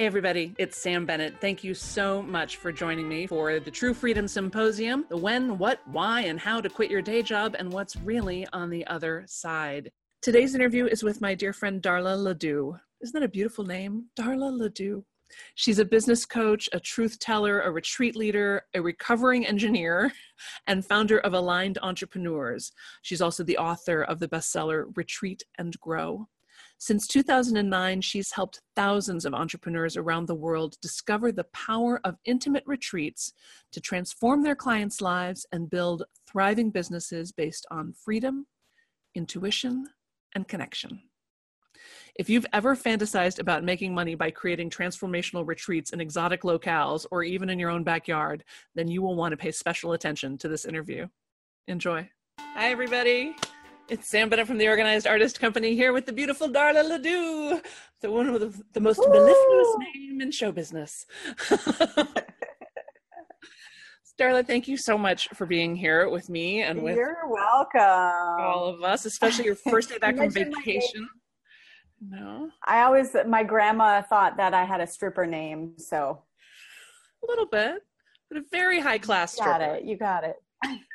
Hey everybody, it's Sam Bennett. Thank you so much for joining me for the True Freedom Symposium, the when, what, why, and how to quit your day job and what's really on the other side. Today's interview is with my dear friend Darla Ledoux. Isn't that a beautiful name? Darla Ledoux. She's a business coach, a truth teller, a retreat leader, a recovering engineer, and founder of Aligned Entrepreneurs. She's also the author of the bestseller Retreat and Grow. Since 2009, she's helped thousands of entrepreneurs around the world discover the power of intimate retreats to transform their clients' lives and build thriving businesses based on freedom, intuition, and connection. If you've ever fantasized about making money by creating transformational retreats in exotic locales or even in your own backyard, then you will want to pay special attention to this interview. Enjoy. Hi, everybody. It's Sam Bennett from the Organized Artist Company here with the beautiful Darla Ledoux, the one with the most mellifluous name in show business. Darla, thank you so much for being here with me and with You're welcome. All of us, especially your first day back from vacation. No, my grandma thought that I had a stripper name, so. A little bit, but a very high class stripper. You got it.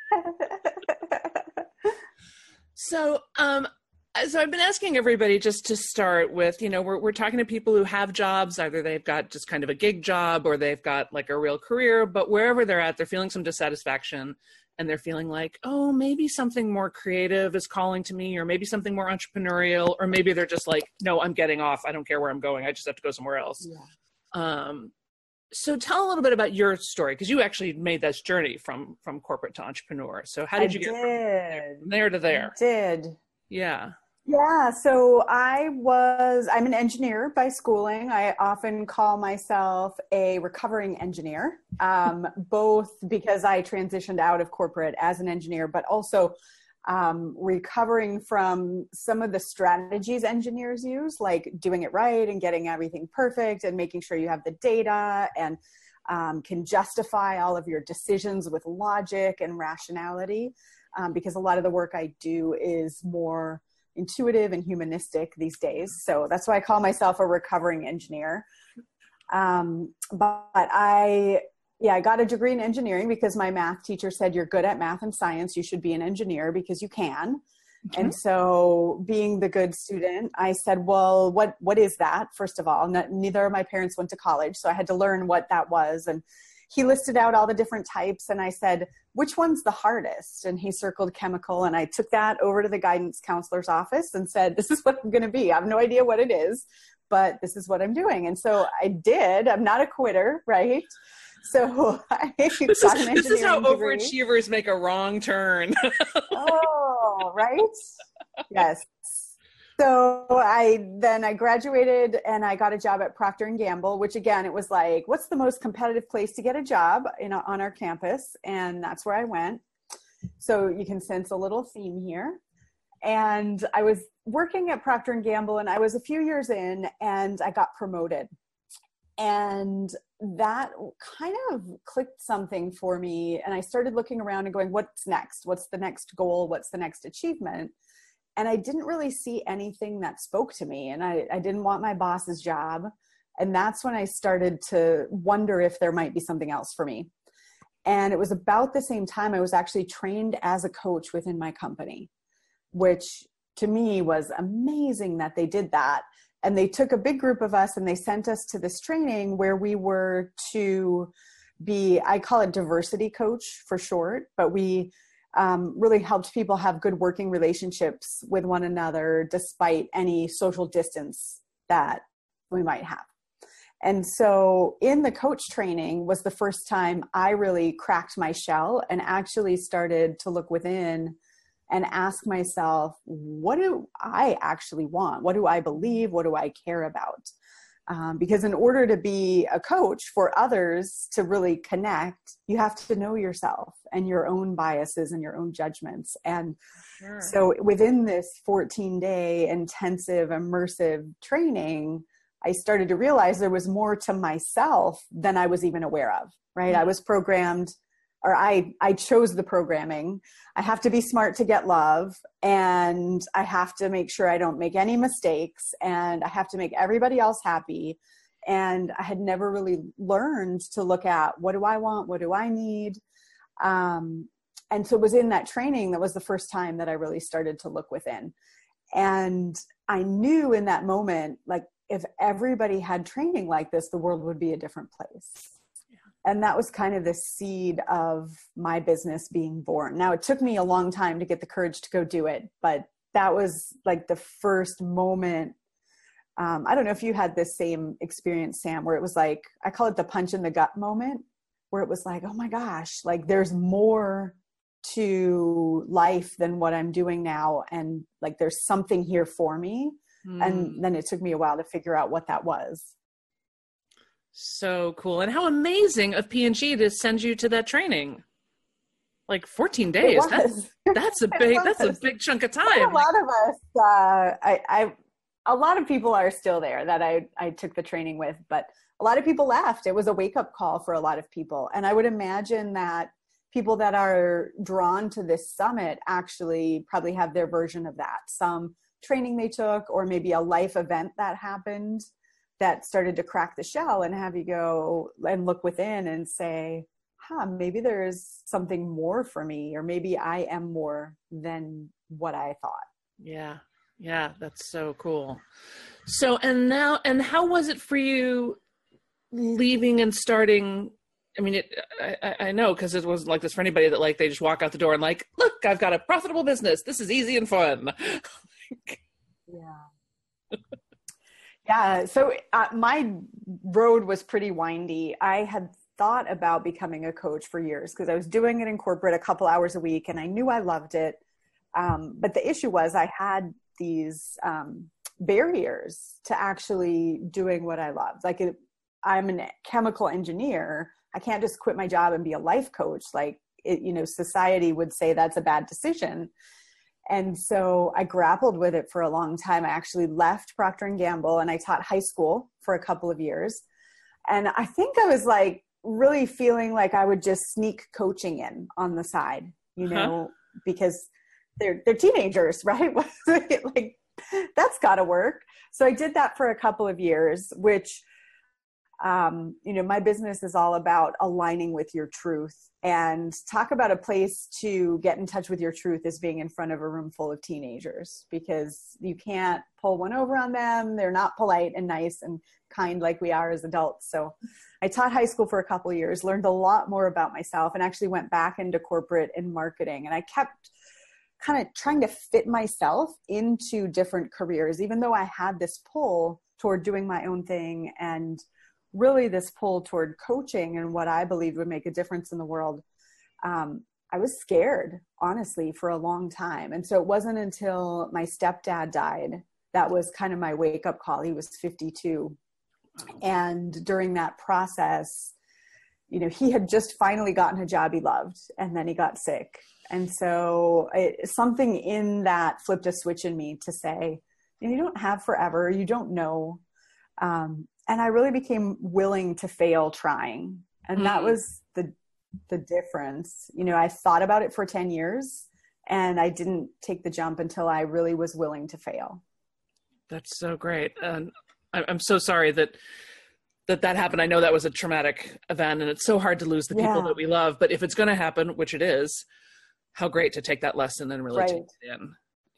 So I've been asking everybody just to start with, we're talking to people who have jobs, either they've got just kind of a gig job or they've got like a real career, but wherever they're at, they're feeling some dissatisfaction and they're feeling like, oh, maybe something more creative is calling to me, or maybe something more entrepreneurial, or maybe they're just like, no, I'm getting off. I don't care where I'm going. I just have to go somewhere else. Yeah. So tell a little bit about your story, because you actually made this journey from corporate to entrepreneur. So how did you get from there to there? I did. Yeah. Yeah. So I'm an engineer by schooling. I often call myself a recovering engineer, both because I transitioned out of corporate as an engineer, but also recovering from some of the strategies engineers use, like doing it right and getting everything perfect and making sure you have the data and can justify all of your decisions with logic and rationality, because a lot of the work I do is more intuitive and humanistic these days. So that's why I call myself a recovering engineer. But I got a degree in engineering because my math teacher said, you're good at math and science, you should be an engineer because you can. Mm-hmm. And so being the good student, I said, well, what is that? First of all, neither of my parents went to college, so I had to learn what that was. And he listed out all the different types. And I said, which one's the hardest? And he circled chemical. And I took that over to the guidance counselor's office and said, this is what I'm going to be. I have no idea what it is, but this is what I'm doing. And so I did. I'm not a quitter, right? So this is how overachievers make a wrong turn. Oh, right? Yes. So I graduated and I got a job at Procter & Gamble, which again, it was like, what's the most competitive place to get a job on our campus? And that's where I went. So you can sense a little theme here. And I was working at Procter & Gamble and I was a few years in and I got promoted. And that kind of clicked something for me. And I started looking around and going, what's next? What's the next goal? What's the next achievement? And I didn't really see anything that spoke to me. And I didn't want my boss's job. And that's when I started to wonder if there might be something else for me. And it was about the same time I was actually trained as a coach within my company, which to me was amazing that they did that. And they took a big group of us and they sent us to this training where we were to be, I call it diversity coach for short, but we really helped people have good working relationships with one another despite any social distance that we might have. And so in the coach training was the first time I really cracked my shell and actually started to look within and ask myself, what do I actually want? What do I believe? What do I care about? Because in order to be a coach for others to really connect, you have to know yourself and your own biases and your own judgments. And so within this 14-day intensive, immersive training, I started to realize there was more to myself than I was even aware of, right? I was programmed, or I chose the programming. I have to be smart to get love, and I have to make sure I don't make any mistakes, and I have to make everybody else happy. And I had never really learned to look at, what do I want? What do I need? And so it was in that training that was the first time that I really started to look within. And I knew in that moment, like, if everybody had training like this, the world would be a different place. Yeah. And that was kind of the seed of my business being born. Now, it took me a long time to get the courage to go do it, but that was like the first moment. I don't know if you had this same experience, Sam, where it was like, I call it the punch in the gut moment, where it was like, oh my gosh, like there's more to life than what I'm doing now. And like, there's something here for me. And then it took me a while to figure out what that was. So cool. And how amazing of P&G to send you to that training. Like 14 days. That's a big chunk of time. A lot of us, a lot of people are still there that I took the training with, but a lot of people left. It was a wake-up call for a lot of people. And I would imagine that people that are drawn to this summit actually probably have their version of that. Some training they took, or maybe a life event that happened that started to crack the shell and have you go and look within and say, maybe there's something more for me, or maybe I am more than what I thought. Yeah. Yeah. That's so cool. So, and how was it for you leaving and starting? I mean, I know, because it wasn't like this for anybody that like, they just walk out the door and like, look, I've got a profitable business. This is easy and fun. Yeah. Yeah. So my road was pretty windy. I had thought about becoming a coach for years because I was doing it in corporate a couple hours a week and I knew I loved it. But the issue was I had these barriers to actually doing what I loved. Like, I'm a chemical engineer. I can't just quit my job and be a life coach. Like, society would say that's a bad decision. And so I grappled with it for a long time. I actually left Procter & Gamble and I taught high school for a couple of years. And I think I was like really feeling like I would just sneak coaching in on the side, because they're teenagers, right? Like, that's got to work. So I did that for a couple of years, which, my business is all about aligning with your truth. And talk about a place to get in touch with your truth is being in front of a room full of teenagers, because you can't pull one over on them. They're not polite and nice and kind like we are as adults. So I taught high school for a couple of years, learned a lot more about myself, and actually went back into corporate and marketing. And I kept kind of trying to fit myself into different careers, even though I had this pull toward doing my own thing and really this pull toward coaching and what I believed would make a difference in the world. I was scared, honestly, for a long time. And so it wasn't until my stepdad died that was kind of my wake-up call. He was 52. And during that process, he had just finally gotten a job he loved, and then he got sick. And so something in that flipped a switch in me to say, you don't have forever. You don't know. And I really became willing to fail trying. And that was the difference. I thought about it for 10 years and I didn't take the jump until I really was willing to fail. That's so great. And I'm so sorry that happened. I know that was a traumatic event and it's so hard to lose the people that we love, but if it's going to happen, which it is, how great to take that lesson and really take it in,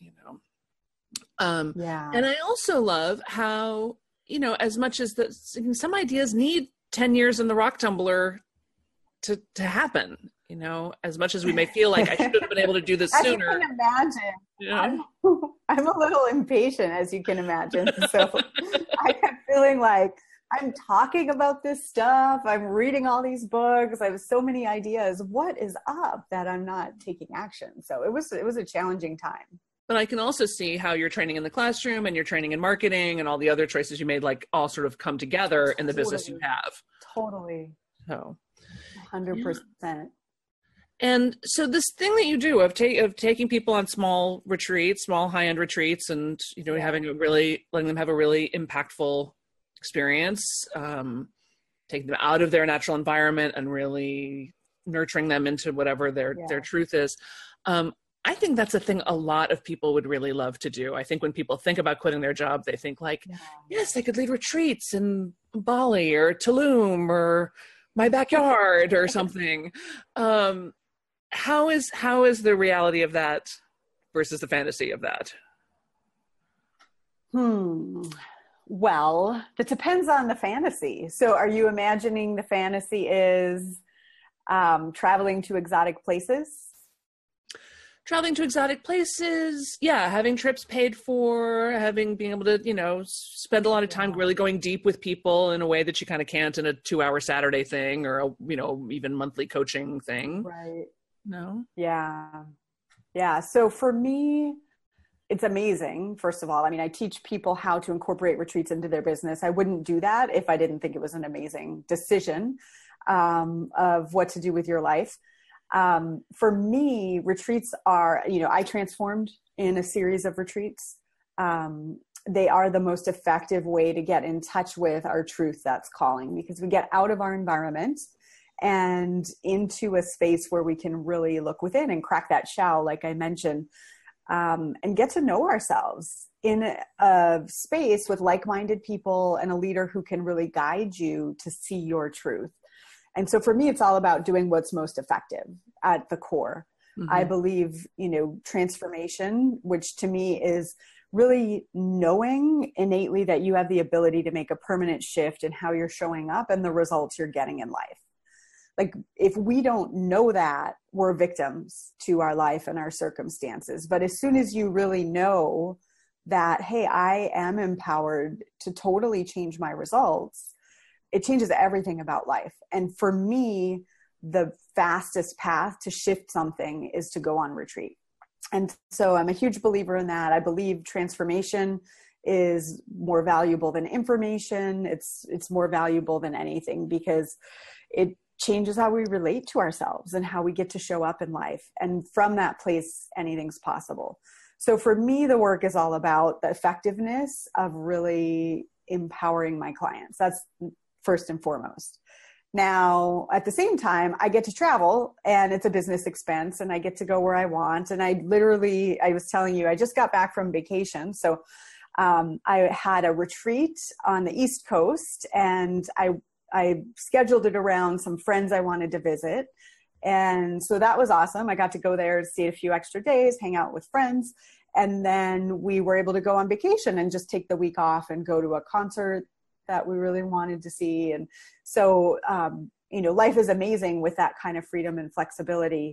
And I also love how, as much as some ideas need 10 years in the rock tumbler to happen, as much as we may feel like I should have been able to do this sooner. As you can imagine, I'm a little impatient, as you can imagine. So I kept feeling like I'm talking about this stuff. I'm reading all these books. I have so many ideas. What is up that I'm not taking action? So it was a challenging time. But I can also see how your training in the classroom and your training in marketing and all the other choices you made, like all sort of come together in the business you have. Totally. So 100%. Yeah. And so this thing that you do of taking people on small retreats, small high-end retreats, and, letting them have a really impactful experience, taking them out of their natural environment and really nurturing them into whatever their truth is. I think that's a thing a lot of people would really love to do. I think when people think about quitting their job, they think like, yes, I could lead retreats in Bali or Tulum or my backyard or something. How is the reality of that versus the fantasy of that? Well, it depends on the fantasy. So are you imagining the fantasy is traveling to exotic places? Traveling to exotic places, yeah, having trips paid for, being able to, spend a lot of time really going deep with people in a way that you kind of can't in a 2-hour Saturday thing or a, even monthly coaching thing. Right. No? Yeah. Yeah. So for me, it's amazing. First of all, I teach people how to incorporate retreats into their business. I wouldn't do that if I didn't think it was an amazing decision of what to do with your life. For me, retreats are, I transformed in a series of retreats. They are the most effective way to get in touch with our truth that's calling, because we get out of our environment and into a space where we can really look within and crack that shell, like I mentioned, and get to know ourselves in a space with like-minded people and a leader who can really guide you to see your truth. And so for me, it's all about doing what's most effective at the core. Mm-hmm. I believe, transformation, which to me is really knowing innately that you have the ability to make a permanent shift in how you're showing up and the results you're getting in life. Like, if we don't know that, we're victims to our life and our circumstances. But as soon as you really know that, hey, I am empowered to totally change my results, it changes everything about life. And for me, the fastest path to shift something is to go on retreat. And so I'm a huge believer in that. I believe transformation is more valuable than information. It's more valuable than anything, because it changes how we relate to ourselves and how we get to show up in life. And from that place, anything's possible. So for me, the work is all about the effectiveness of really empowering my clients. That's first and foremost. Now, at the same time, I get to travel, and it's a business expense, and I get to go where I want. And I was telling you, I just got back from vacation. So I had a retreat on the East Coast, and I scheduled it around some friends I wanted to visit. And so that was awesome. I got to go there to stay a few extra days, hang out with friends. And then we were able to go on vacation and just take the week off and go to a concert that we really wanted to see. And so, life is amazing with that kind of freedom and flexibility.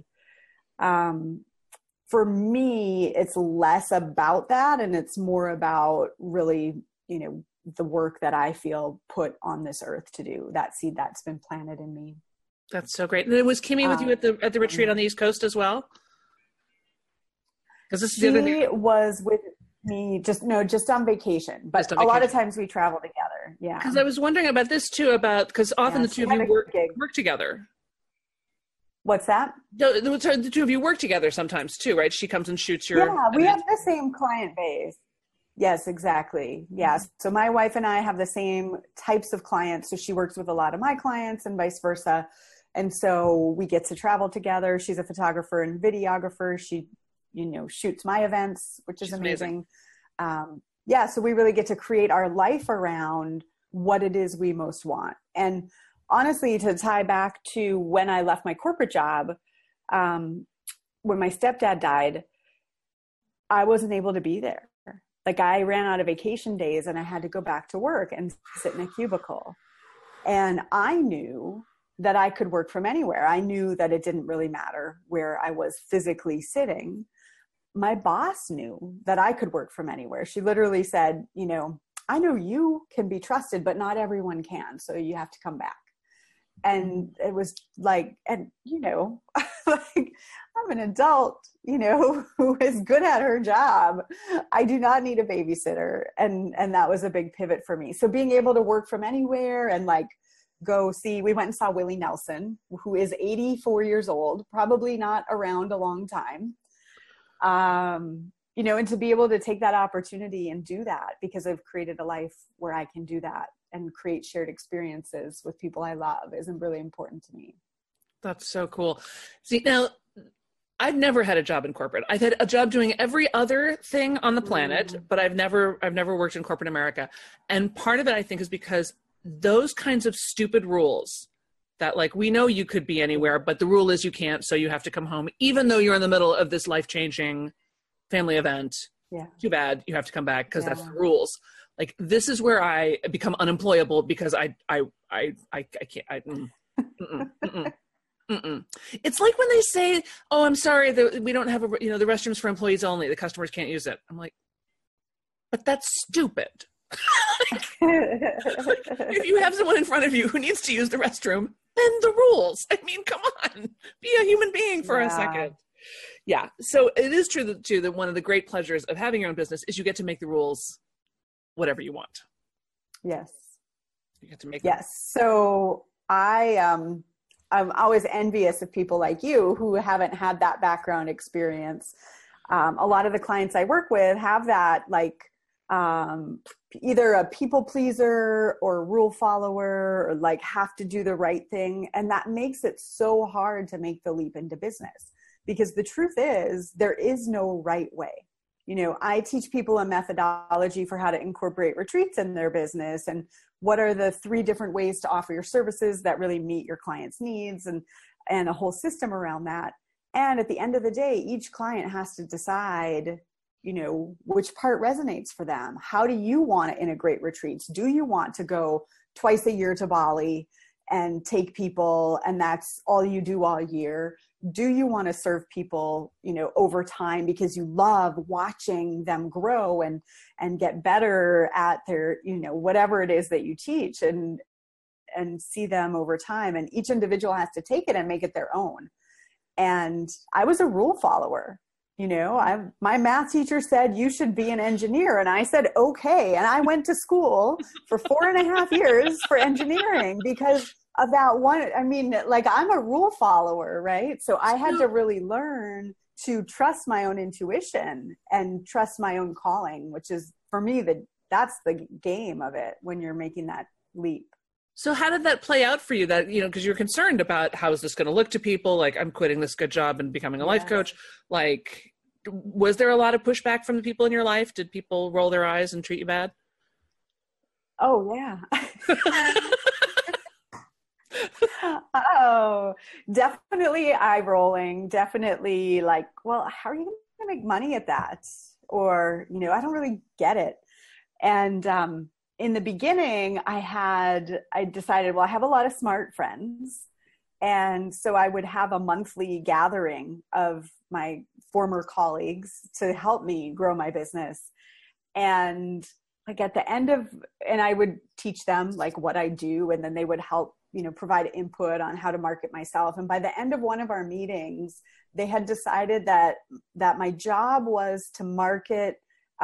For me, it's less about that, and it's more about really, the work that I feel put on this earth to do, that seed that's been planted in me. That's so great. And was Kimmy with you at the retreat on the East Coast as well? Because this is the other thing. Was with me just on vacation, but a lot of times we travel together. Yeah. Because I was wondering about this too, because often the two of you work together. What's that? The two of you work together sometimes too, right? She comes and shoots your. Yeah, we have the same client base. Yes, exactly. Yes. So my wife and I have the same types of clients. So she works with a lot of my clients and vice versa. And so we get to travel together. She's a photographer and videographer. She, shoots my events, which is amazing. So we really get to create our life around what it is we most want. And honestly, to tie back to when I left my corporate job, when my stepdad died, I wasn't able to be there. Like, I ran out of vacation days and I had to go back to work and sit in a cubicle. And I knew that I could work from anywhere. I knew that it didn't really matter where I was physically sitting. My boss knew that I could work from anywhere. She literally said, I know you can be trusted, but not everyone can. So you have to come back. And it was like, like, I'm an adult, who is good at her job. I do not need a babysitter. And that was a big pivot for me. So being able to work from anywhere and we went and saw Willie Nelson, who is 84 years old, probably not around a long time. And to be able to take that opportunity and do that, because I've created a life where I can do that and create shared experiences with people I love, is really important to me. That's so cool. See, now I've never had a job in corporate. I've had a job doing every other thing on the planet, but I've never worked in corporate America. And part of it, I think, is because those kinds of stupid rules that, like, we know you could be anywhere, but the rule is you can't, so you have to come home, even though you're in the middle of this life-changing family event. Yeah. Too bad you have to come back because that's the rules. Like, this is where I become unemployable because I can't. It's like when they say, "Oh, I'm sorry, we don't have the restrooms for employees only. The customers can't use it." I'm like, but that's stupid. If you have someone in front of you who needs to use the restroom, then the rules. I mean, come on, be a human being for a second. Yeah. So it is true that one of the great pleasures of having your own business is you get to make the rules whatever you want. Yes. You get to make. Yes. So I'm always envious of people like you who haven't had that background experience. A lot of the clients I work with have that, like, either a people pleaser or a rule follower, or like have to do the right thing. And that makes it so hard to make the leap into business, because the truth is there is no right way. I teach people a methodology for how to incorporate retreats in their business, and what are the 3 different ways to offer your services that really meet your client's needs, and a whole system around that. And at the end of the day, each client has to decide, which part resonates for them. How do you want to integrate retreats? Do you want to go twice a year to Bali and take people, and that's all you do all year? Do you want to serve people, over time because you love watching them grow and get better at their, whatever it is that you teach, and see them over time? And each individual has to take it and make it their own. And I was a rule follower. My math teacher said, you should be an engineer. And I said, okay. And I went to school for 4.5 years for engineering because of that one. I mean, like, I'm a rule follower, right? So I had to really learn to trust my own intuition and trust my own calling, which is, for me, that's the game of it when you're making that leap. So how did that play out for you? That, because you're concerned about how is this going to look to people? Like, I'm quitting this good job and becoming a life coach. Like, was there a lot of pushback from the people in your life? Did people roll their eyes and treat you bad? Oh, yeah. Oh, definitely eye rolling. Definitely like, well, how are you going to make money at that? Or, I don't really get it. And, in the beginning, I decided, well, I have a lot of smart friends. And so I would have a monthly gathering of my former colleagues to help me grow my business. And like at the end and I would teach them like what I do, and then they would help, provide input on how to market myself. And by the end of one of our meetings, they had decided that my job was to market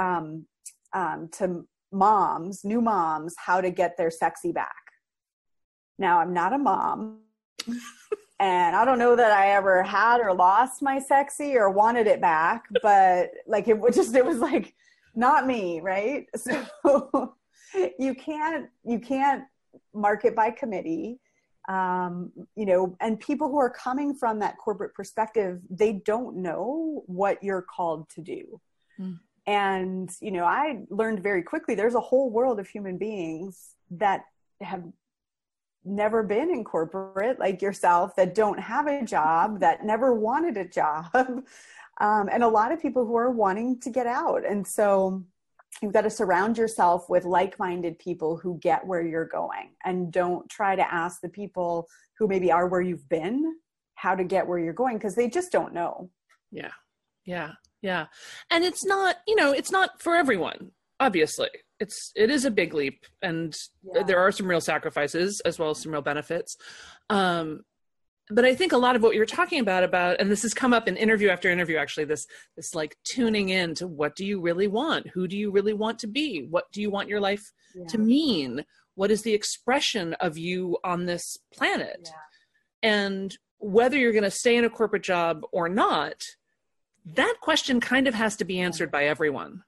to new moms, how to get their sexy back. Now, I'm not a mom, and I don't know that I ever had or lost my sexy or wanted it back, but like it was like not me, right? So you can't market by committee, and people who are coming from that corporate perspective, they don't know what you're called to do. Mm. And, I learned very quickly, there's a whole world of human beings that have never been in corporate, like yourself, that don't have a job, that never wanted a job. And a lot of people who are wanting to get out. And so you've got to surround yourself with like-minded people who get where you're going, and don't try to ask the people who maybe are where you've been how to get where you're going, because they just don't know. Yeah. Yeah. Yeah. And it's not, it's not for everyone, obviously. It is a big leap, and there are some real sacrifices as well as some real benefits. But I think a lot of what you're talking about, and this has come up in interview after interview, actually, this like tuning in to what do you really want? Who do you really want to be? What do you want your life to mean? What is the expression of you on this planet? Yeah. And whether you're going to stay in a corporate job or not, that question kind of has to be answered by everyone.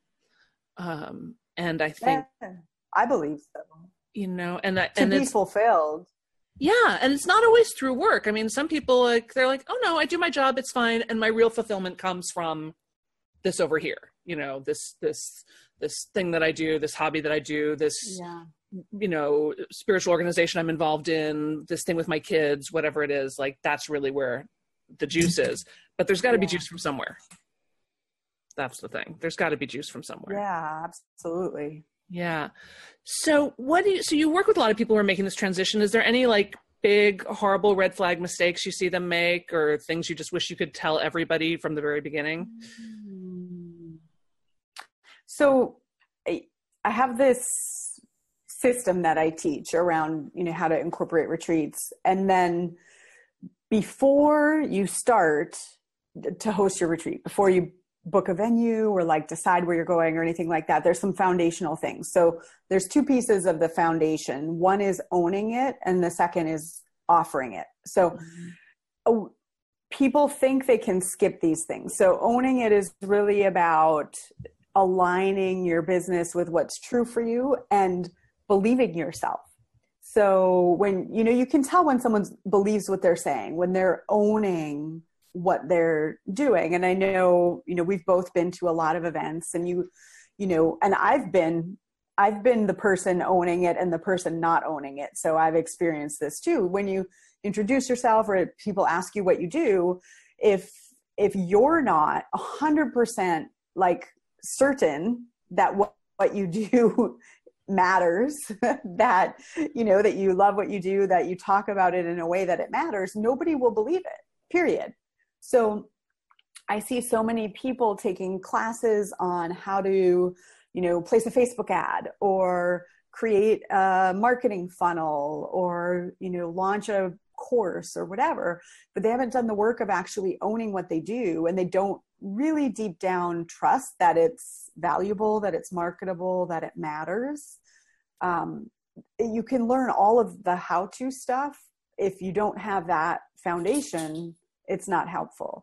And I think, I believe so. and to be fulfilled. Yeah. And it's not always through work. I mean, some people like, they're like, oh no, I do my job. It's fine. And my real fulfillment comes from this over here, you know, this thing that I do, this hobby that I do, this, you know, spiritual organization I'm involved in, this thing with my kids, whatever it is, like that's really where the juice is. But there's got to be juice from somewhere. That's the thing. There's got to be juice from somewhere. Yeah, absolutely. Yeah. So so you work with a lot of people who are making this transition. Is there any like big, horrible red flag mistakes you see them make, or things you just wish you could tell everybody from the very beginning? So I have this system that I teach around, you know, how to incorporate retreats. And then before you start to host your retreat, before you book a venue or like decide where you're going or anything like that, there's some foundational things. So there's two pieces of the foundation. One is owning it, and the second is offering it. So people think they can skip these things. So owning it is really about aligning your business with what's true for you and believing yourself. So when, you know, you can tell when someone believes what they're saying, when they're owning what they're doing. And I know, you know, we've both been to a lot of events, and you know, and I've been the person owning it and the person not owning it. So I've experienced this too. When you introduce yourself or people ask you what you do, if you're not 100% like certain that what you do matters, that, you know, that you love what you do, that you talk about it in a way that it matters, nobody will believe it, period. So I see so many people taking classes on how to, you know, place a Facebook ad or create a marketing funnel or, you know, launch a course or whatever, but they haven't done the work of actually owning what they do. And they don't really deep down trust that it's valuable, that it's marketable, that it matters. You can learn all of the how-to stuff. If you don't have that foundation, it's not helpful.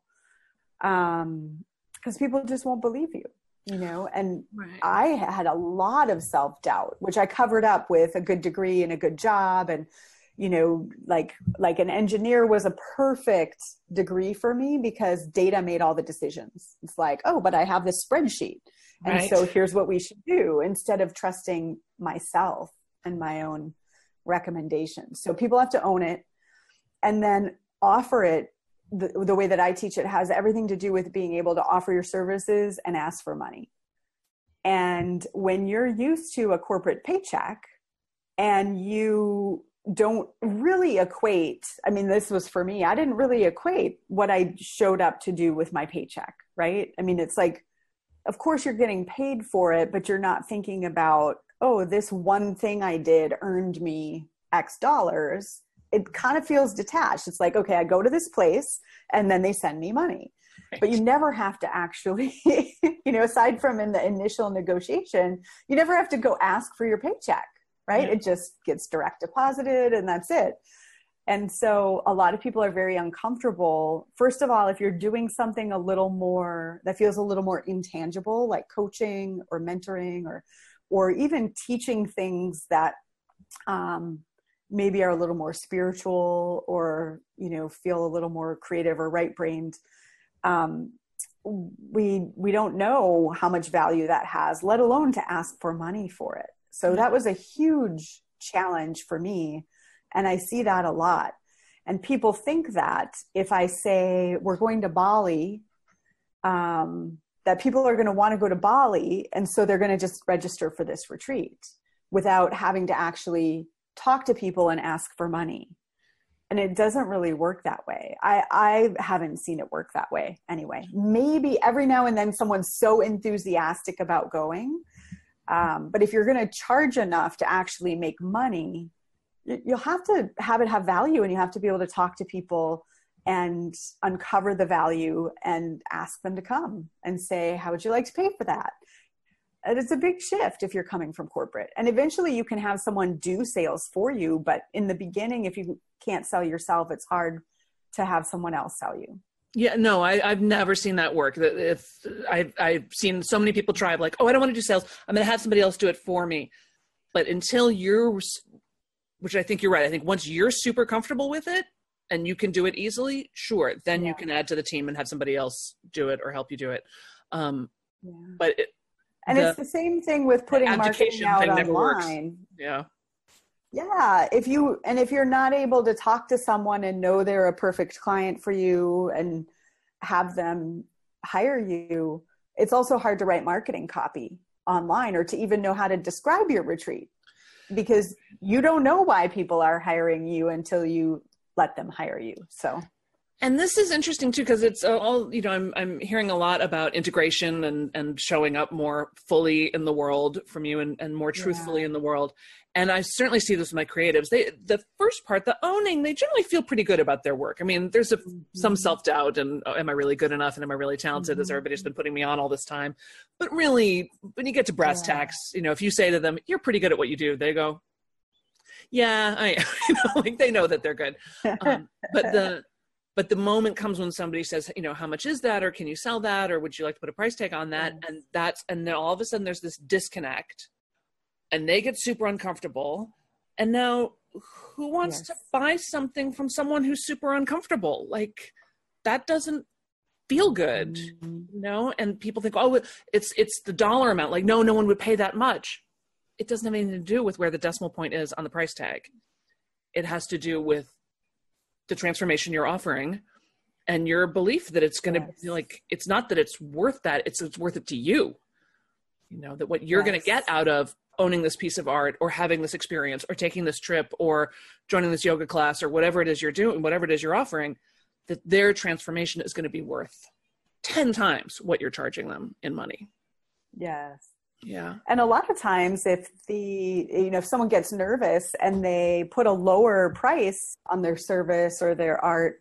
Because people just won't believe you, you know? And I had a lot of self-doubt, which I covered up with a good degree and a good job. And, you know, like an engineer was a perfect degree for me because data made all the decisions. It's like, oh, but I have this spreadsheet. And so here's what we should do, instead of trusting myself and my own recommendations. So people have to own it and then offer it. The way that I teach it has everything to do with being able to offer your services and ask for money. And when you're used to a corporate paycheck and you don't really equate, I mean, this was for me, I didn't really equate what I showed up to do with my paycheck, right? I mean, it's like, of course you're getting paid for it, but you're not thinking about, oh, this one thing I did earned me X dollars. It kind of feels detached. It's like, okay, I go to this place and then they send me money. But you never have to actually, you know, aside from in the initial negotiation, you never have to go ask for your paycheck, right? Yeah. It just gets direct deposited and that's it. And so a lot of people are very uncomfortable. First of all, if you're doing something a little more, that feels a little more intangible, like coaching or mentoring or even teaching things that, maybe are a little more spiritual or, you know, feel a little more creative or right-brained. We don't know how much value that has, let alone to ask for money for it. So that was a huge challenge for me. And I see that a lot. And people think that if I say we're going to Bali, that people are going to want to go to Bali. And so they're going to just register for this retreat without having to actually talk to people and ask for money. And it doesn't really work that way. I haven't seen it work that way anyway. Maybe every now and then someone's so enthusiastic about going. But if you're going to charge enough to actually make money, you'll have to have it have value, and you have to be able to talk to people and uncover the value and ask them to come and say, how would you like to pay for that? And it's a big shift if you're coming from corporate. And eventually you can have someone do sales for you. But in the beginning, if you can't sell yourself, it's hard to have someone else sell you. Yeah, no, I've never seen that work. If I've seen so many people try, like, oh, I don't want to do sales, I'm going to have somebody else do it for me. But until you're which I think you're right. I think once you're super comfortable with it and you can do it easily, sure, then you can add to the team and have somebody else do it or help you do it. But it's the same thing with putting marketing out online. Yeah. Yeah. If you're not able to talk to someone and know they're a perfect client for you and have them hire you, it's also hard to write marketing copy online or to even know how to describe your retreat, because you don't know why people are hiring you until you let them hire you. So. And this is interesting too, because it's all, I'm hearing a lot about integration and showing up more fully in the world from you and more truthfully in the world. And I certainly see this with my creatives. The first part, the owning, they generally feel pretty good about their work. I mean, there's some self-doubt and am I really good enough? And am I really talented? As everybody's been putting me on all this time. But really, when you get to brass tacks, if you say to them, you're pretty good at what you do, they go, yeah, like they know that they're good. But the moment comes when somebody says, how much is that? Or can you sell that? Or would you like to put a price tag on that? And then all of a sudden there's this disconnect and they get super uncomfortable. And now who wants to buy something from someone who's super uncomfortable? Like that doesn't feel good, And people think, oh, it's the dollar amount. Like, no one would pay that much. It doesn't have anything to do with where the decimal point is on the price tag. It has to do with the transformation you're offering and your belief that it's going to be like, it's not that it's worth that, it's worth it to you, that what you're going to get out of owning this piece of art or having this experience or taking this trip or joining this yoga class or whatever it is you're doing, whatever it is you're offering, that their transformation is going to be worth 10 times what you're charging them in money. Yes. Yeah. And a lot of times if if someone gets nervous and they put a lower price on their service or their art,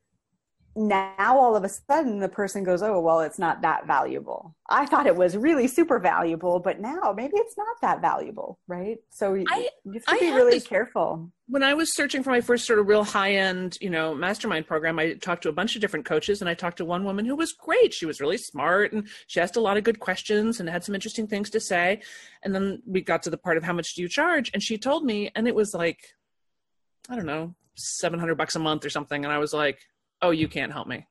now all of a sudden the person goes, oh, well, it's not that valuable. I thought it was really super valuable, but now maybe it's not that valuable, right? So you have to be really careful. When I was searching for my first sort of real high-end, mastermind program, I talked to a bunch of different coaches, and I talked to one woman who was great. She was really smart, and she asked a lot of good questions and had some interesting things to say. And then we got to the part of how much do you charge? And she told me, and it was like, I don't know, $700 a month or something. And I was like, oh, you can't help me.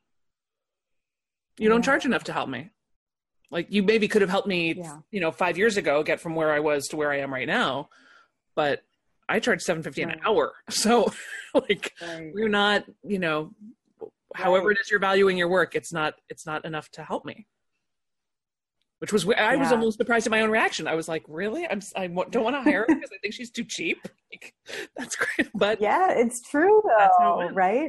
You don't charge enough to help me. Like you maybe could have helped me, 5 years ago, get from where I was to where I am right now. But I charge $750 an hour. So we're not, however it is you're valuing your work, it's not enough to help me. Which was, I was almost surprised at my own reaction. I was like, really? I don't want to hire her because I think she's too cheap. Like, that's great. But yeah, it's true though, right?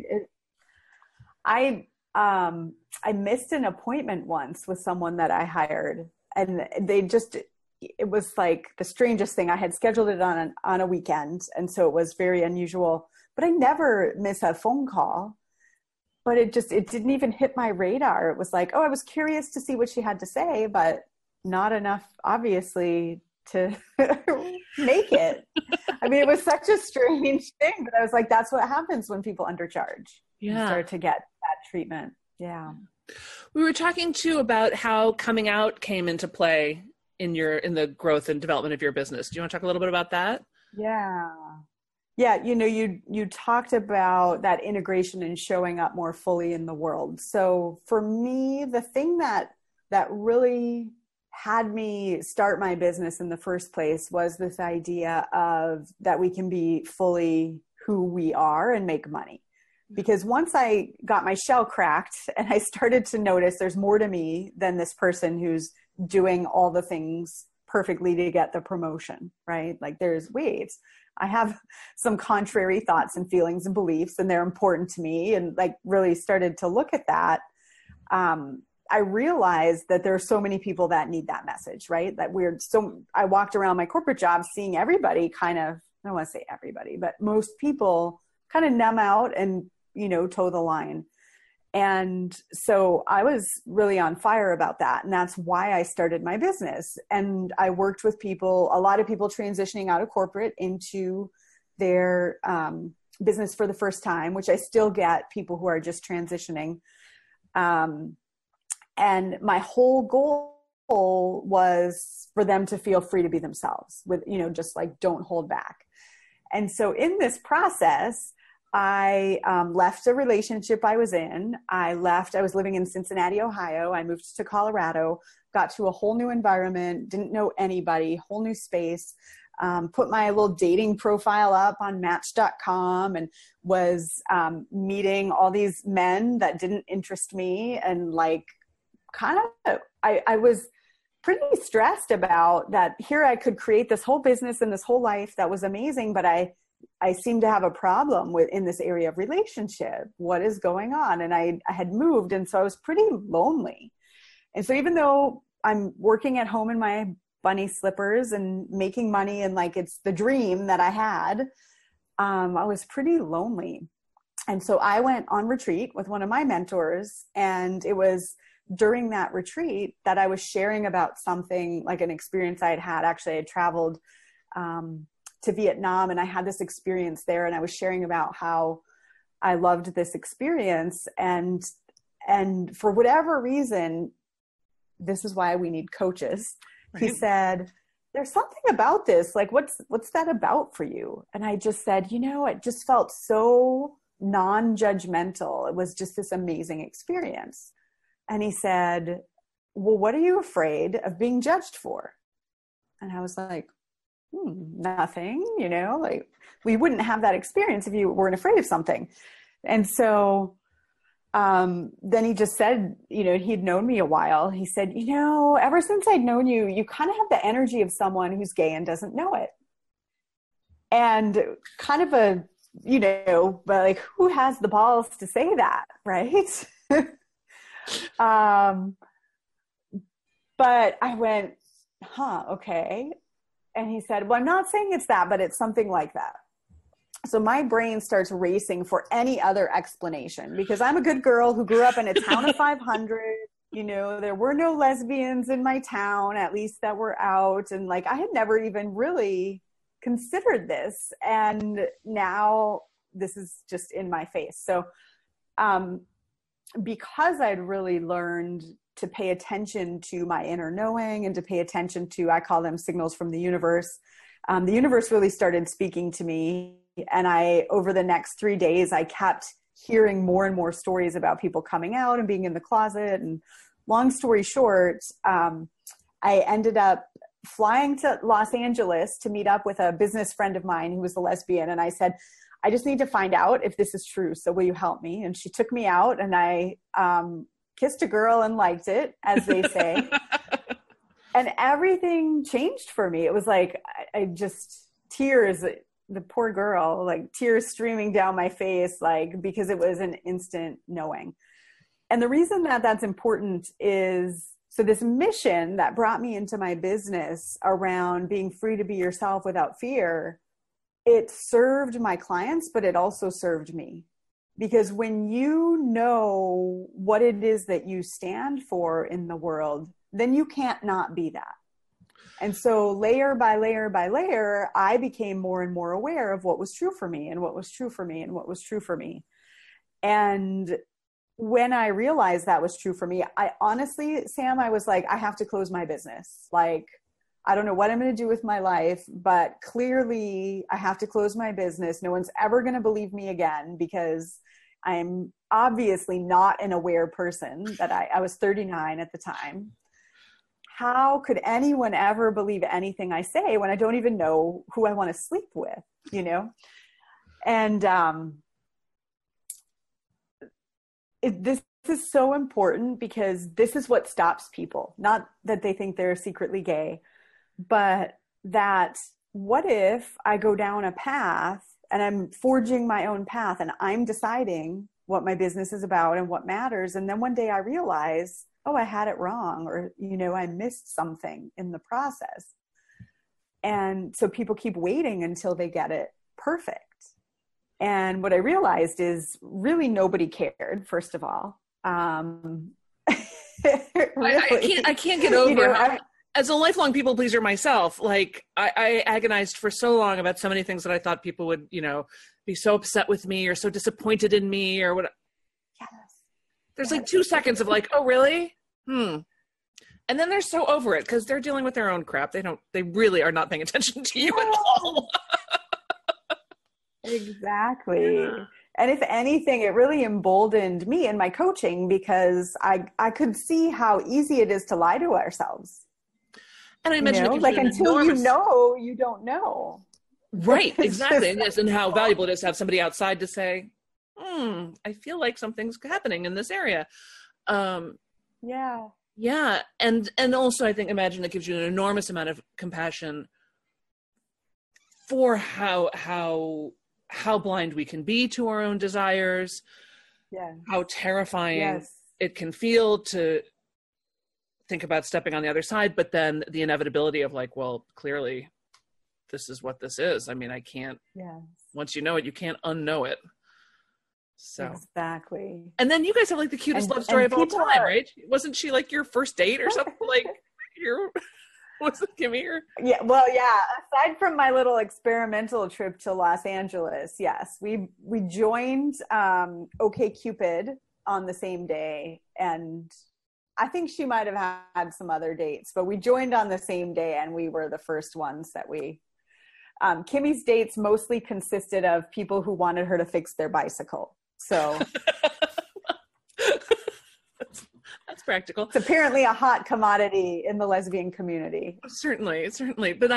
I missed an appointment once with someone that I hired, and it was like the strangest thing. I had scheduled it on a weekend, and so it was very unusual, but I never miss a phone call. But it didn't even hit my radar. It was like, oh, I was curious to see what she had to say, but not enough, obviously, to make it. I mean, it was such a strange thing, but I was like, that's what happens when people undercharge. Yeah. You start to get that treatment. Yeah. We were talking too about how coming out came into play in the growth and development of your business. Do you want to talk a little bit about that? Yeah. Yeah. You talked about that integration and showing up more fully in the world. So for me, the thing that really had me start my business in the first place was this idea of that we can be fully who we are and make money. Because once I got my shell cracked and I started to notice there's more to me than this person who's doing all the things perfectly to get the promotion, right? Like I have some contrary thoughts and feelings and beliefs, and they're important to me, and like really started to look at that. I realized that there are so many people that need that message, right? I walked around my corporate job seeing everybody I don't want to say everybody, but most people kind of numb out and, toe the line. And so I was really on fire about that. And that's why I started my business. And I worked with a lot of people transitioning out of corporate into their business for the first time, which I still get people who are just transitioning. And my whole goal was for them to feel free to be themselves with, just like, don't hold back. And so in this process, I left a relationship I was in. I was living in Cincinnati, Ohio. I moved to Colorado, got to a whole new environment, didn't know anybody, whole new space, put my little dating profile up on Match.com and was meeting all these men that didn't interest me. And like, I was pretty stressed about that. Here I could create this whole business and this whole life that was amazing, but I seem to have a problem in this area of relationship. What is going on? And I had moved. And so I was pretty lonely. And so even though I'm working at home in my bunny slippers and making money and like, it's the dream that I had, I was pretty lonely. And so I went on retreat with one of my mentors, and it was during that retreat that I was sharing about something like an experience I had. Actually, I had traveled to Vietnam, and I had this experience there, and I was sharing about how I loved this experience. And for whatever reason, this is why we need coaches. Right. He said, there's something about this, like, what's that about for you? And I just said, it just felt so non-judgmental. It was just this amazing experience. And he said, well, what are you afraid of being judged for? And I was like, nothing, like we wouldn't have that experience if you weren't afraid of something. And so then he just said, he'd known me a while. He said, ever since I'd known you, you kind of have the energy of someone who's gay and doesn't know it. And kind of but like, who has the balls to say that, right? But I went, okay. And he said, well, I'm not saying it's that, but it's something like that. So my brain starts racing for any other explanation, because I'm a good girl who grew up in a town of 500. There were no lesbians in my town, at least that were out. And like, I had never even really considered this. And now this is just in my face. So, because I'd really learned to pay attention to my inner knowing and to pay attention to, I call them signals from the universe. The universe really started speaking to me. And over the next 3 days, I kept hearing more and more stories about people coming out and being in the closet. And long story short, I ended up flying to Los Angeles to meet up with a business friend of mine who was a lesbian. And I said, I just need to find out if this is true. So will you help me? And she took me out, and I kissed a girl and liked it, as they say. And everything changed for me. It was like, I just, tears, the poor girl, like tears streaming down my face, like, because it was an instant knowing. And the reason that that's important is, so this mission that brought me into my business around being free to be yourself without fear, it served my clients, but it also served me. Because when you know what it is that you stand for in the world, then you can't not be that. And so layer by layer by layer, I became more and more aware of what was true for me and what was true for me and what was true for me. And when I realized that was true for me, I honestly, Sam, I was like, I have to close my business. Like, I don't know what I'm going to do with my life, but clearly I have to close my business. No one's ever going to believe me again, because I'm obviously not an aware person. That I was 39 at the time. How could anyone ever believe anything I say when I don't even know who I want to sleep with, And this is so important, because this is what stops people. Not that they think they're secretly gay, but that what if I go down a path and I'm forging my own path and I'm deciding what my business is about and what matters. And then one day I realize, oh, I had it wrong, or, I missed something in the process. And so people keep waiting until they get it perfect. And what I realized is really nobody cared, first of all. Really, I can't get over as a lifelong people pleaser myself, like I agonized for so long about so many things that I thought people would, be so upset with me or so disappointed in me or what. Yes. There's like 2 seconds of like, oh, really? And then they're so over it because they're dealing with their own crap. They really are not paying attention to you at all. Exactly. Yeah. And if anything, it really emboldened me in my coaching because I could see how easy it is to lie to ourselves. And I You imagine it know, gives you like an until you enormous, know, you don't know. right, It's exactly. just And yes, and how valuable it is to have somebody outside to say, I feel like something's happening in this area. yeah. Yeah. And also I think, imagine it gives you an enormous amount of compassion for how blind we can be to our own desires, Yeah. how terrifying Yes. it can feel to think about stepping on the other side, but then the inevitability of like, well, clearly this is what this is. I mean, I can't, Yes. once you know it, you can't unknow it. So, Exactly. and then you guys have like the cutest love story And of all people time, are, right? Wasn't she like your first date or something? Like your, what's it, give me your, yeah, well, yeah, aside from my little experimental trip to Los Angeles, yes, we joined OkCupid on the same day, and I think she might have had some other dates, but we joined on the same day, and we were the first ones that we Kimmy's dates mostly consisted of people who wanted her to fix their bicycle. So that's practical. it's apparently a hot commodity in the lesbian community. Certainly. But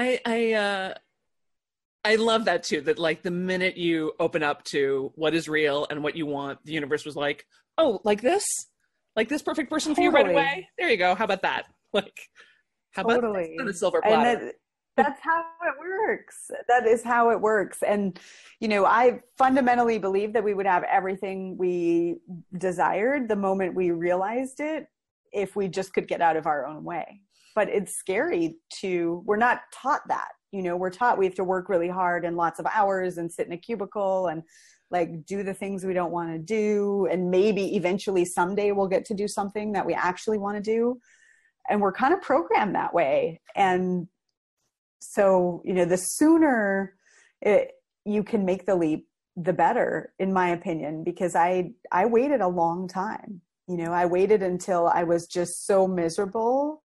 I love that too, that like the minute you open up to what is real and what you want, the universe was like, oh, like this perfect person for you right away. There you go. How about that? Like, how about the silver platter? And that's how it works. That is how it works. And, you know, I fundamentally believe that we would have everything we desired the moment we realized it, if we just could get out of our own way. But it's scary we're not taught that, you know, we're taught we have to work really hard and lots of hours and sit in a cubicle and like do the things we don't want to do. And maybe eventually someday we'll get to do something that we actually want to do. And we're kind of programmed that way. And so, you know, the sooner you can make the leap, the better, in my opinion, because I waited a long time. You know, I waited until I was just so miserable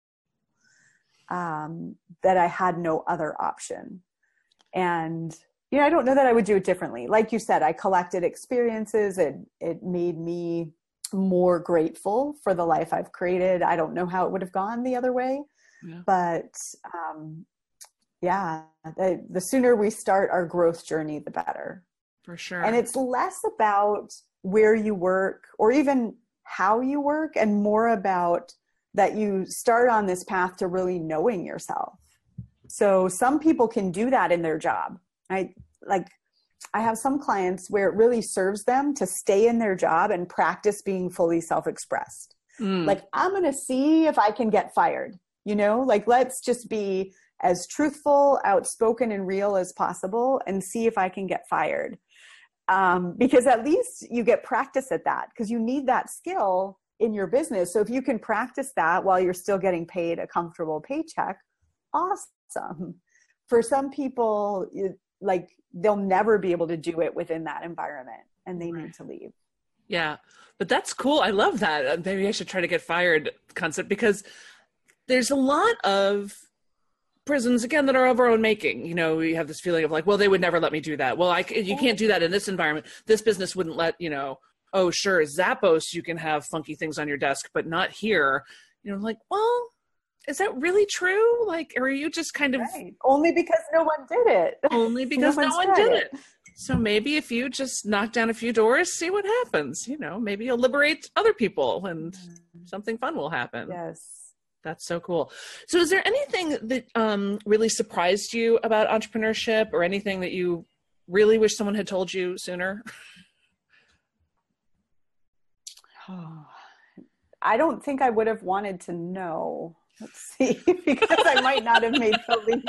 that I had no other option. And, you know, I don't know that I would do it differently. Like you said, I collected experiences. It made me more grateful for the life I've created. I don't know how it would have gone the other way, but yeah, the sooner we start our growth journey, the better. For sure. And it's less about where you work or even how you work, and more about that you start on this path to really knowing yourself. So some people can do that in their job. I have some clients where it really serves them to stay in their job and practice being fully self-expressed. Like, I'm going to see if I can get fired, you know, like, let's just be as truthful, outspoken, and real as possible and see if I can get fired. Because at least you get practice at that, because you need that skill in your business. So if you can practice that while you're still getting paid a comfortable paycheck, awesome. For some people, like, they'll never be able to do it within that environment, and they need to leave. Yeah, but that's cool. I love that. Maybe I should try to get fired concept, because there's a lot of prisons, again, that are of our own making. You know, we have this feeling of like, well, they would never let me do that. Well, you can't do that in this environment. This business wouldn't let, you know, oh, sure, Zappos, you can have funky things on your desk, but not here. You know, like, well, is that really true? Like, or are you just kind of... Right. Only because no one did it. Only because no one did it. So maybe if you just knock down a few doors, see what happens. You know, maybe you'll liberate other people and something fun will happen. Yes. That's so cool. So is there anything that really surprised you about entrepreneurship, or anything that you really wish someone had told you sooner? I don't think I would have wanted to know. Let's see, because I might not have made the leap.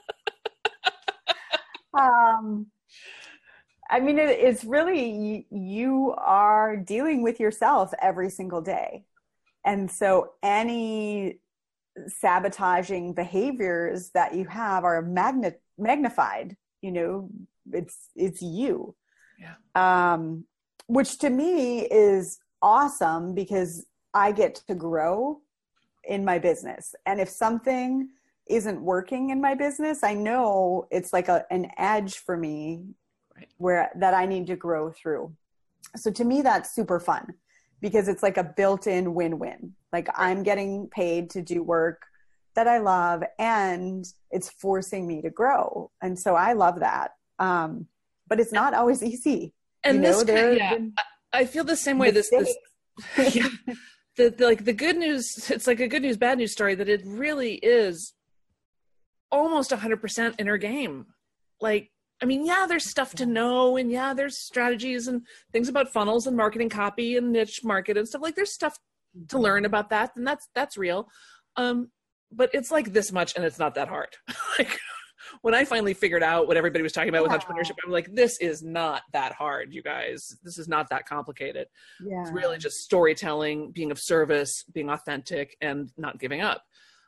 I mean, it's really, you are dealing with yourself every single day. And so any sabotaging behaviors that you have are magnified, you know, it's you. Yeah. Which to me is awesome, because I get to grow in my business. And if something isn't working in my business, I know it's like an edge for me where that I need to grow through. So to me, that's super fun because it's like a built-in win-win. Like I'm getting paid to do work that I love and it's forcing me to grow. And so I love that. But it's not always easy. And I feel the same way. This yeah. The good news, it's like a good news, bad news story that it really is almost 100% inner game. Like, I mean, yeah, there's stuff to know and yeah, there's strategies and things about funnels and marketing copy and niche market and stuff. Like there's stuff to learn about that. And that's real. But it's like this much and it's not that hard. Like when I finally figured out what everybody was talking about with entrepreneurship, I'm like, this is not that hard, you guys. This is not that complicated. Yeah. It's really just storytelling, being of service, being authentic, and not giving up.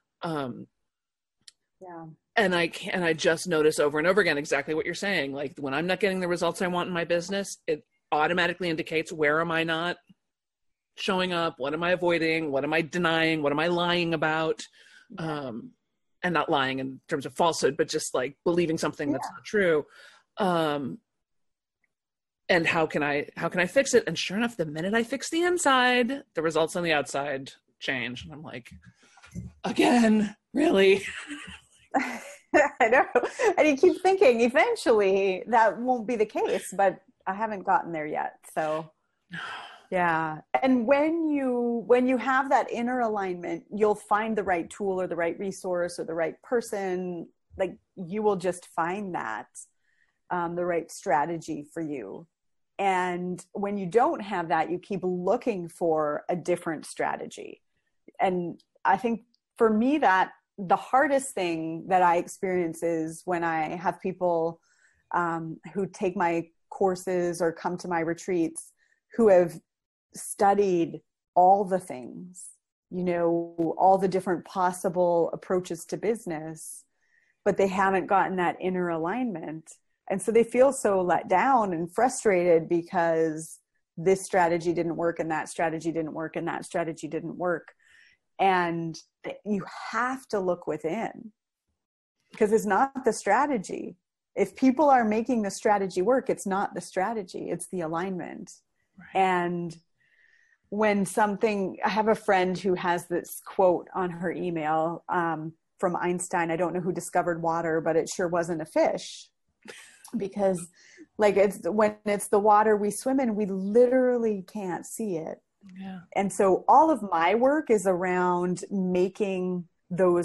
And I just notice over and over again exactly what you're saying. Like when I'm not getting the results I want in my business, it automatically indicates where am I not showing up? What am I avoiding? What am I denying? What am I lying about? And not lying in terms of falsehood, but just like believing something that's not true. And how can I fix it? And sure enough, the minute I fix the inside, the results on the outside change. And I'm like, again, really? I know. And you keep thinking eventually that won't be the case, but I haven't gotten there yet. So yeah. And when you have that inner alignment, you'll find the right tool or the right resource or the right person. Like you will just find that, the right strategy for you. And when you don't have that, you keep looking for a different strategy. And I think for me that the hardest thing that I experience is when I have people who take my courses or come to my retreats who have studied all the things, all the different possible approaches to business, but they haven't gotten that inner alignment. And so they feel so let down and frustrated because this strategy didn't work and that strategy didn't work and that strategy didn't work. And you have to look within because it's not the strategy. If people are making the strategy work, it's not the strategy, it's the alignment. Right. And when I have a friend who has this quote on her email from Einstein. I don't know who discovered water, but it sure wasn't a fish, because like when it's the water we swim in, we literally can't see it. Yeah. And so all of my work is around making those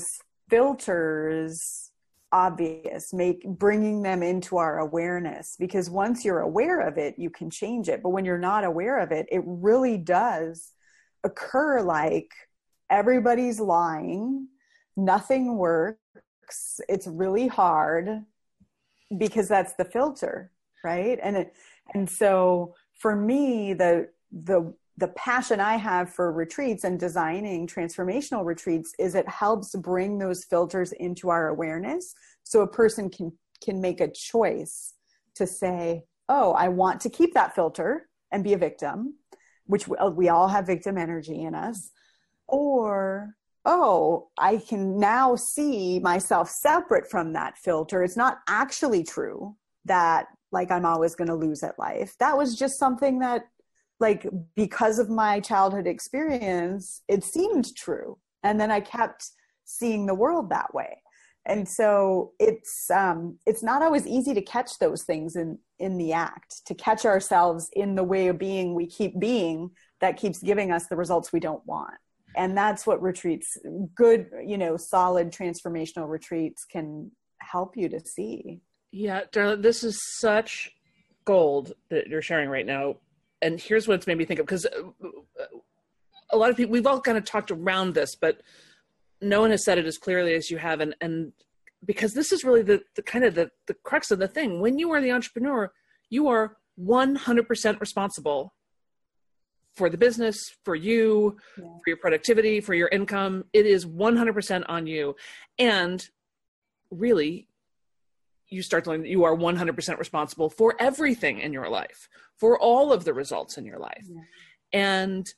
filters obvious, bringing them into our awareness, because once you're aware of it, you can change it. But when you're not aware of it, it really does occur like everybody's lying, nothing works, it's really hard, because that's the filter, right? And so for me, the passion I have for retreats and designing transformational retreats is it helps bring those filters into our awareness, so a person can make a choice to say, oh, I want to keep that filter and be a victim, which we all have victim energy in us, or, oh, I can now see myself separate from that filter. It's not actually true that like I'm always going to lose at life. That was just something that, like, because of my childhood experience, it seemed true. And then I kept seeing the world that way. And so it's not always easy to catch those things in the act, to catch ourselves in the way of being we keep being that keeps giving us the results we don't want. And that's what retreats, good, solid transformational retreats can help you to see. Yeah, Darla, this is such gold that you're sharing right now. And here's what it's made me think of, because a lot of people, we've all kind of talked around this, but no one has said it as clearly as you have. And because this is really the kind of the crux of the thing. When you are the entrepreneur, you are 100% responsible for the business, for you, for your productivity, for your income. It is 100% on you. And really, you start to learn that you are 100% responsible for everything in your life, for all of the results in your life. Yeah. And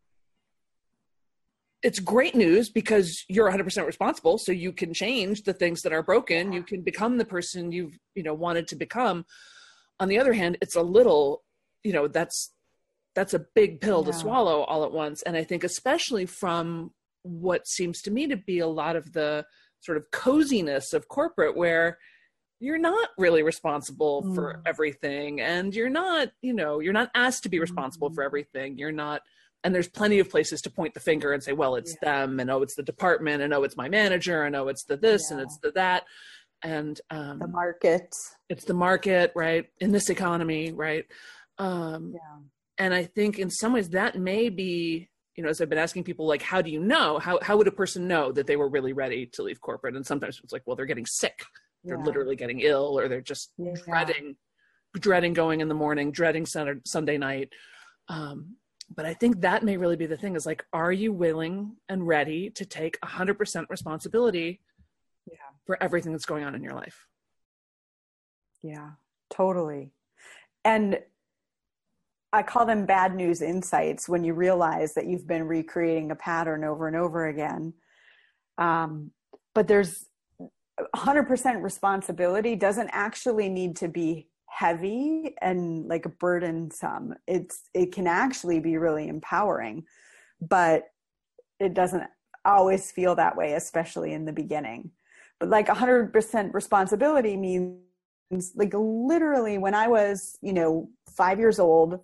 it's great news because you're 100% responsible. So you can change the things that are broken. You can become the person you've, wanted to become. on the other hand, it's a little, that's a big pill to swallow all at once. And I think especially from what seems to me to be a lot of the sort of coziness of corporate, where you're not really responsible for everything, and you're not asked to be responsible for everything. You're not, and there's plenty of places to point the finger and say, well, it's them, and oh, it's the department, and oh, it's my manager, and oh, it's the this, and it's the that. And the market. It's the market, right? In this economy, right? And I think in some ways that may be, as I've been asking people, like, how do you know? How would a person know that they were really ready to leave corporate? And sometimes it's like, well, they're getting sick. They're literally getting ill, or they're just dreading going in the morning, dreading Sunday night. But I think that may really be the thing, is like, are you willing and ready to take 100% responsibility for everything that's going on in your life? Yeah, totally. And I call them bad news insights, when you realize that you've been recreating a pattern over and over again. But there's 100% responsibility doesn't actually need to be heavy and like burdensome. It can actually be really empowering, but it doesn't always feel that way, especially in the beginning. But like 100% responsibility means, like, literally when I was, 5 years old,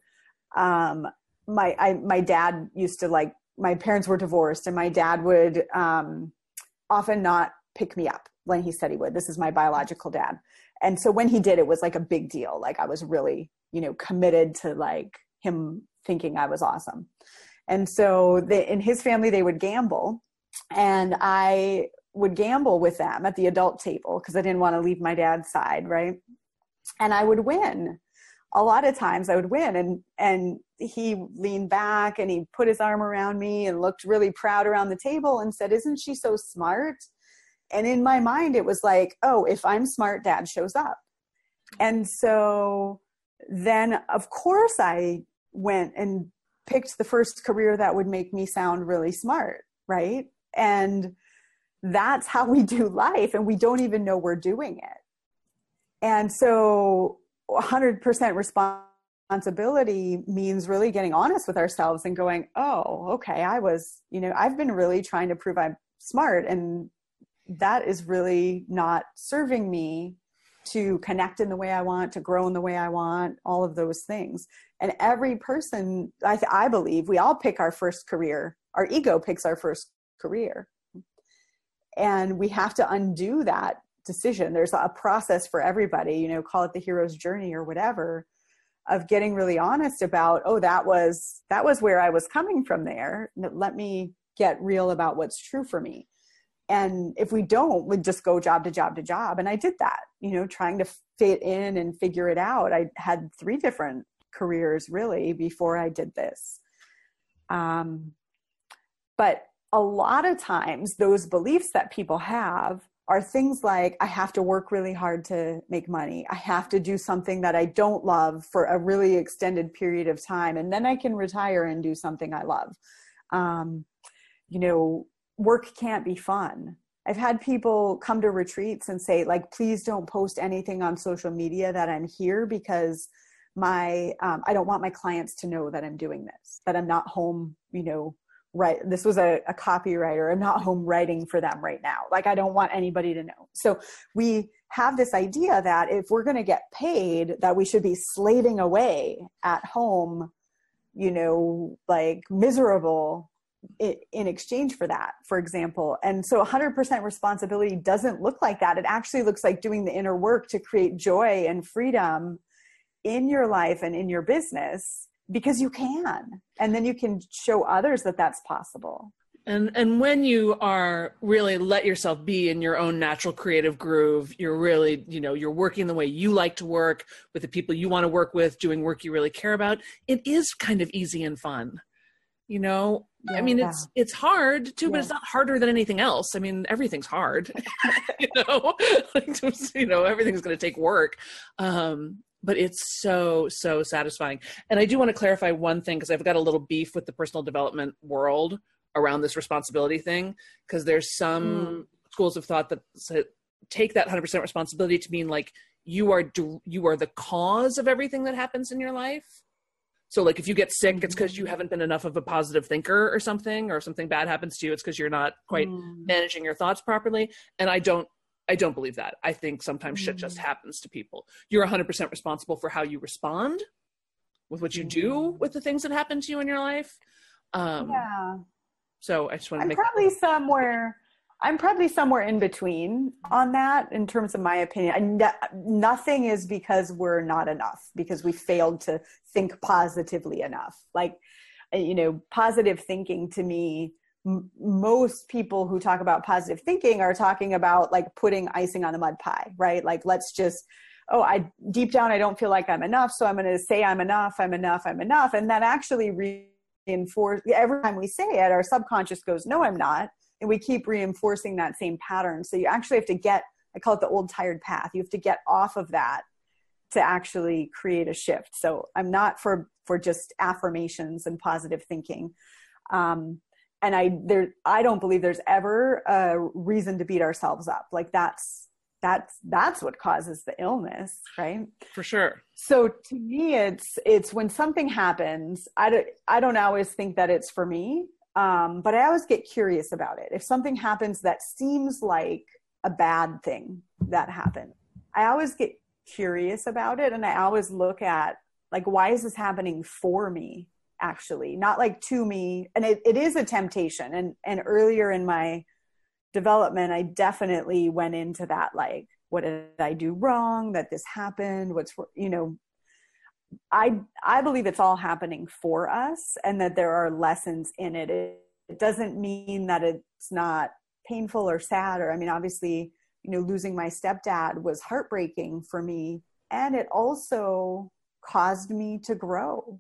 my dad used to, like, my parents were divorced, and my dad would often not pick me up when he said he would. This is my biological dad. And so when he did, it was like a big deal. Like, I was really, committed to, like, him thinking I was awesome. And so in his family, they would gamble, and I would gamble with them at the adult table because I didn't want to leave my dad's side. Right. And I would win. A lot of times I would win, and he leaned back and he put his arm around me and looked really proud around the table and said, "Isn't she so smart?" And in my mind, it was like, oh, if I'm smart, Dad shows up. And so then, of course, I went and picked the first career that would make me sound really smart, right? And that's how we do life, and we don't even know we're doing it. And so 100% responsibility means really getting honest with ourselves and going, oh, okay, I've been really trying to prove I'm smart, and that is really not serving me to connect in the way I want, to grow in the way I want, all of those things. And every person, I believe, we all pick our first career. Our ego picks our first career. And we have to undo that decision. There's a process for everybody, call it the hero's journey or whatever, of getting really honest about, oh, that was where I was coming from there. Let me get real about what's true for me. And if we don't, we just go job to job to job. And I did that, trying to fit in and figure it out. I had 3 different careers really before I did this. But a lot of times those beliefs that people have are things like, I have to work really hard to make money. I have to do something that I don't love for a really extended period of time, and then I can retire and do something I love. Work can't be fun. I've had people come to retreats and say, like, please don't post anything on social media that I'm here, because I don't want my clients to know that I'm doing this, that I'm not home, right. This was a copywriter. I'm not home writing for them right now. Like, I don't want anybody to know. So we have this idea that if we're going to get paid, that we should be slaving away at home, like miserable in exchange for that, for example. And so 100% responsibility doesn't look like that. It actually looks like doing the inner work to create joy and freedom in your life and in your business, because you can, and then you can show others that that's possible. And when you are really let yourself be in your own natural creative groove, you're really, you're working the way you like to work with the people you want to work with, doing work you really care about. It is kind of easy and fun. I mean, it's hard too, but it's not harder than anything else. I mean, everything's hard, everything's going to take work. But it's so, so satisfying. And I do want to clarify one thing, because I've got a little beef with the personal development world around this responsibility thing, because there's some schools of thought that take that 100% responsibility to mean like you are the cause of everything that happens in your life. So like if you get sick, it's because you haven't been enough of a positive thinker or something bad happens to you. It's because you're not quite managing your thoughts properly. And I don't believe that. I think sometimes shit just happens to people. You're 100% responsible for how you respond with what you do with the things that happen to you in your life. So I just want to make I'm probably somewhere in between on that in terms of my opinion. Nothing is because we're not enough, because we failed to think positively enough. Like, positive thinking to me, most people who talk about positive thinking are talking about like putting icing on a mud pie, right? Like, let's just, deep down, I don't feel like I'm enough. So I'm going to say I'm enough. And that actually reinforce every time we say it, our subconscious goes, no, I'm not. And we keep reinforcing that same pattern. So you actually have to I call it the old tired path. You have to get off of that to actually create a shift. So I'm not for just affirmations and positive thinking. And I don't believe there's ever a reason to beat ourselves up. Like that's what causes the illness, right? For sure. So to me, it's when something happens, I don't always think that it's for me. But I always get curious about it. If something happens that seems like a bad thing that happened, I always get curious about it. And I always look at like, why is this happening for me? Actually, not like to me. And it is a temptation. And earlier in my development, I definitely went into that. Like, what did I do wrong that this happened? I believe it's all happening for us and that there are lessons in it. It doesn't mean that it's not painful or sad, obviously, losing my stepdad was heartbreaking for me. And it also caused me to grow.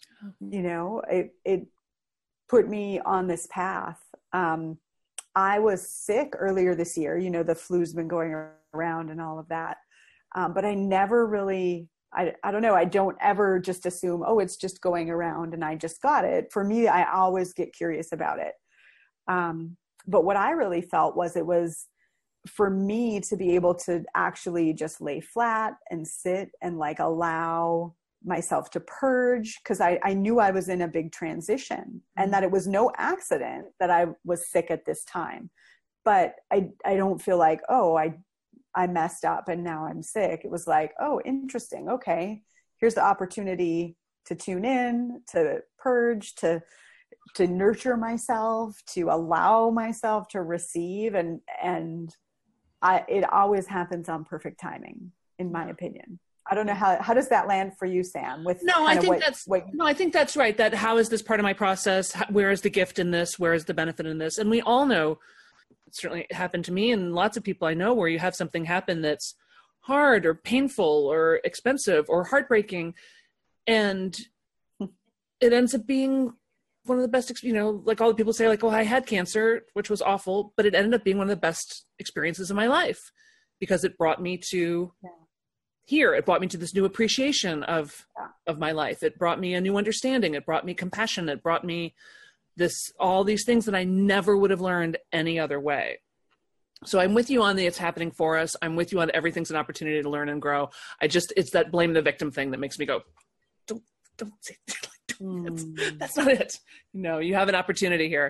It put me on this path. I was sick earlier this year, the flu's been going around and all of that. But I never really, I don't know. I don't ever just assume, it's just going around and I just got it. For me, I always get curious about it. But what I really felt was it was for me to be able to actually just lay flat and sit and like allow myself to purge, because I knew I was in a big transition and that it was no accident that I was sick at this time. But I don't feel like, I messed up and now I'm sick. It was like, interesting. Okay. Here's the opportunity to tune in, to purge, to nurture myself, to allow myself to receive. And it always happens on perfect timing, in my opinion. I don't know how does that land for you, Sam? I think that's right. That how is this part of my process? Where is the gift in this? Where is the benefit in this? And we all know, certainly happened to me and lots of people I know, where you have something happen that's hard or painful or expensive or heartbreaking, and it ends up being one of the best, like all the people say, like, I had cancer, which was awful, but it ended up being one of the best experiences of my life because it brought me to here. It brought me to this new appreciation of my life. It brought me a new understanding. It brought me compassion. It brought me all these things that I never would have learned any other way. So I'm with you on it's happening for us. I'm with you on everything's an opportunity to learn and grow. It's that blame the victim thing that makes me go, don't say that's not it. You have an opportunity here.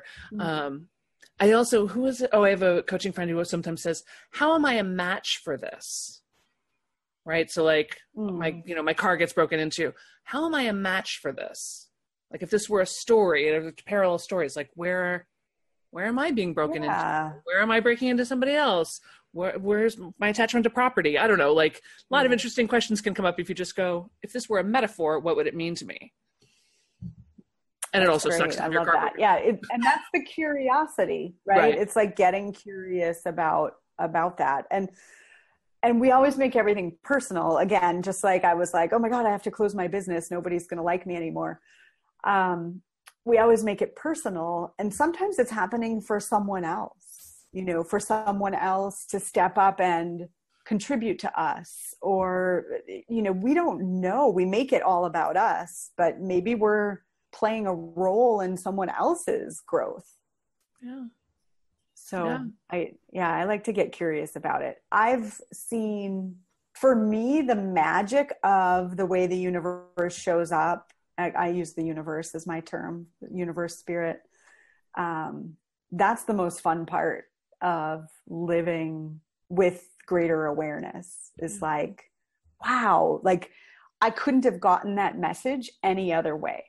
I also, who is it? I have a coaching friend who sometimes says, how am I a match for this? Right. So like my car gets broken into. How am I a match for this? Like if this were a story, parallel stories, like where am I being broken into? Where am I breaking into somebody else? Where's my attachment to property? I don't know. Like a lot of interesting questions can come up if you just go, if this were a metaphor, what would it mean to me? And it also sucks. I love that. Yeah. And that's the curiosity, right? It's like getting curious about that. And we always make everything personal. Again, just like I was like, oh my God, I have to close my business. Nobody's going to like me anymore. We always make it personal. And sometimes it's happening for someone else, for someone else to step up and contribute to us. Or, we don't know. We make it all about us, but maybe we're playing a role in someone else's growth. Yeah. So I like to get curious about it. I've seen for me, the magic of the way the universe shows up, I use the universe as my term, universe, spirit. That's the most fun part of living with greater awareness, is like, wow, like I couldn't have gotten that message any other way.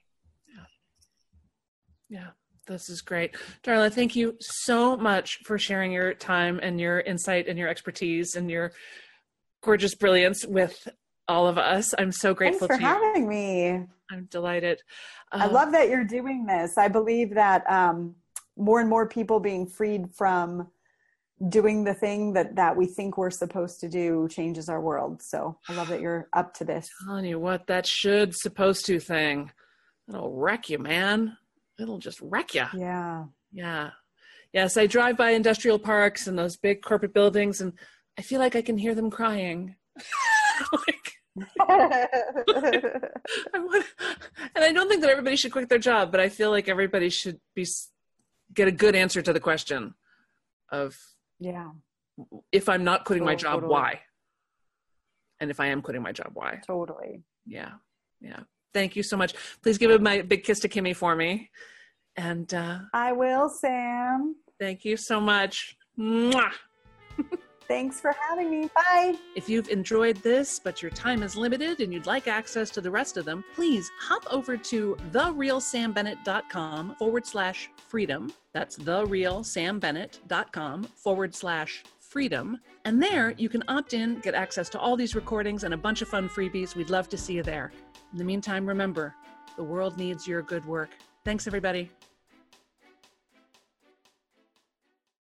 Yeah, this is great. Darla, thank you so much for sharing your time and your insight and your expertise and your gorgeous brilliance with all of us. I'm so grateful to you. Thanks for having me. I'm delighted. I love that you're doing this. I believe that more and more people being freed from doing the thing that we think we're supposed to do changes our world. So I love that you're up to this. I'm telling you what, that should supposed to thing, it'll wreck you, man. It'll just wreck you. Yeah. Yeah. Yes, I drive by industrial parks and those big corporate buildings, and I feel like I can hear them crying. And I don't think that everybody should quit their job, but I feel like everybody should get a good answer to the question of, if I'm not quitting my job, why? And if I am quitting my job, why? Totally. Yeah. Yeah. Thank you so much. Please give a big kiss to Kimmy for me. And I will, Sam. Thank you so much. Mwah. Thanks for having me. Bye. If you've enjoyed this, but your time is limited and you'd like access to the rest of them, please hop over to therealsambennett.com/freedom. That's therealsambennett.com/freedom. And there you can opt in, get access to all these recordings and a bunch of fun freebies. We'd love to see you there. In the meantime, remember, the world needs your good work. Thanks, everybody.